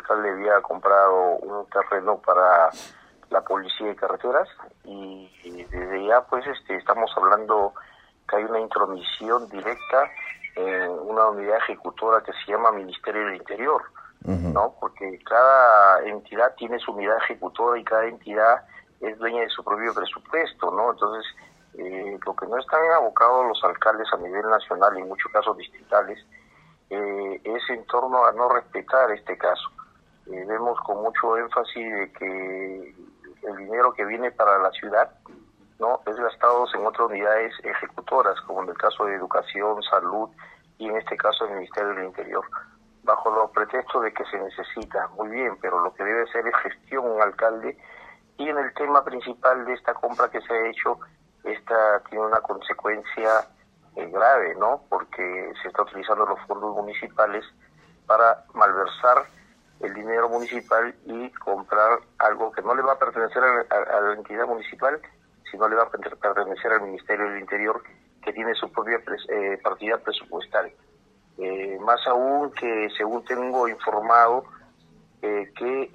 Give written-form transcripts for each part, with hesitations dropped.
alcalde había comprado un terreno para la policía de carreteras y desde ya pues estamos hablando que hay una intromisión directa en una unidad ejecutora que se llama Ministerio del Interior, ¿no? Porque cada entidad tiene su unidad ejecutora y cada entidad es dueña de su propio presupuesto, ¿no? Entonces, lo que no están abocados los alcaldes a nivel nacional y en muchos casos distritales es en torno a no respetar este caso. Vemos con mucho énfasis de que el dinero que viene para la ciudad no es gastado en otras unidades ejecutoras, como en el caso de educación, salud y en este caso el Ministerio del Interior, bajo los pretextos de que se necesita. Muy bien, pero lo que debe hacer es gestión un alcalde. Y en el tema principal de esta compra que se ha hecho, esta tiene una consecuencia grave, ¿no? Porque se está utilizando los fondos municipales para malversar el dinero municipal y comprar algo que no le va a pertenecer a la entidad municipal, sino le va a pertenecer al Ministerio del Interior, que tiene su propia partida presupuestal. Más aún que, según tengo informado, que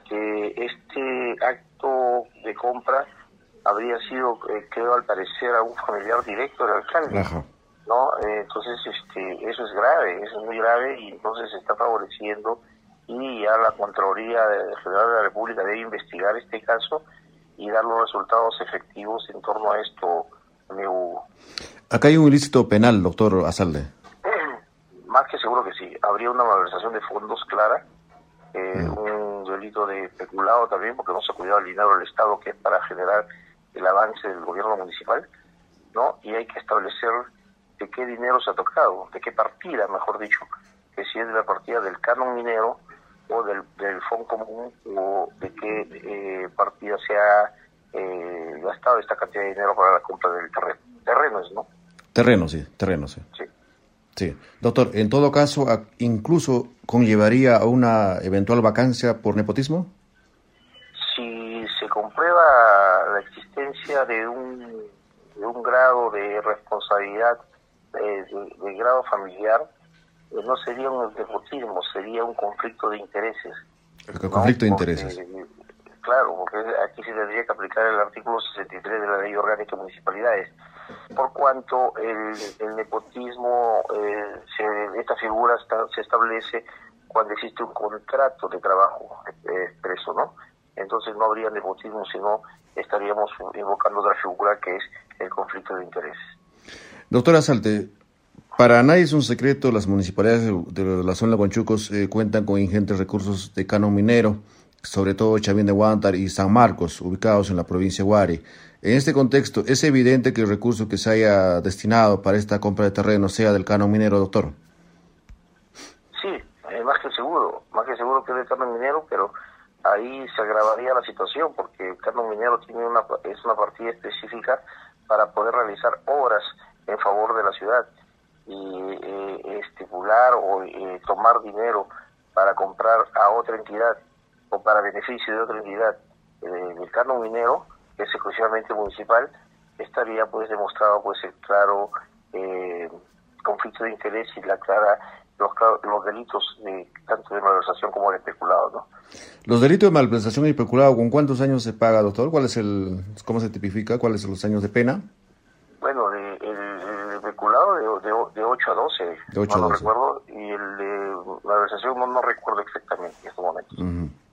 este acto de compra habría sido, creo al parecer, a un familiar directo del alcalde. Ajá. ¿No? Entonces, eso es grave, eso es muy grave, y entonces se está favoreciendo, y ya la Contraloría General de la República debe investigar este caso y dar los resultados efectivos en torno a esto, Hugo. Acá hay un ilícito penal, doctor Azalde. Más que seguro que sí. Habría una malversación de fondos clara, un delito de peculado también, porque no se ha cuidado el dinero del Estado, que es para generar el avance del gobierno municipal, ¿no? Y hay que establecer de qué dinero se ha tocado, de qué partida, mejor dicho, que si es de la partida del canon minero o del fondo común, o de qué partida se ha gastado esta cantidad de dinero para la compra del terreno. Terrenos, ¿no? Terreno, sí. Sí. Doctor, en todo caso, ¿incluso conllevaría a una eventual vacancia por nepotismo? Si se comprueba la existencia de un grado de responsabilidad, de grado familiar, no sería un nepotismo, sería un conflicto de intereses. El conflicto de intereses. Claro, porque aquí se tendría que aplicar el artículo 63 de la Ley Orgánica de Municipalidades. Por cuanto el nepotismo, esta figura se establece cuando existe un contrato de trabajo expreso, ¿no? Entonces no habría nepotismo, sino estaríamos invocando otra figura que es el conflicto de intereses. Doctora Salte, para nadie es un secreto, las municipalidades de la zona de Huanchucos cuentan con ingentes recursos de canon minero, sobre todo Chavín de Huántar y San Marcos, ubicados en la provincia de Huari. En este contexto, ¿es evidente que el recurso que se haya destinado para esta compra de terreno sea del canon minero, doctor? Sí, más que seguro que es del canon minero, pero ahí se agravaría la situación, porque el canon minero es una partida específica para poder realizar obras en favor de la ciudad, y estipular o tomar dinero para comprar a otra entidad o para beneficio de otra entidad del canon minero, que es exclusivamente municipal, estaría pues demostrado pues el claro conflicto de interés y los delitos tanto de malversación como de especulado, ¿no? Los delitos de malversación y peculado, ¿con cuántos años se paga, doctor? ¿Cómo se tipifica? ¿Cuáles son los años de pena? Bueno, el peculado de 8 a 12, de 8 no a 12. Lo recuerdo, y el de malversación no recuerdo exactamente en estos momentos.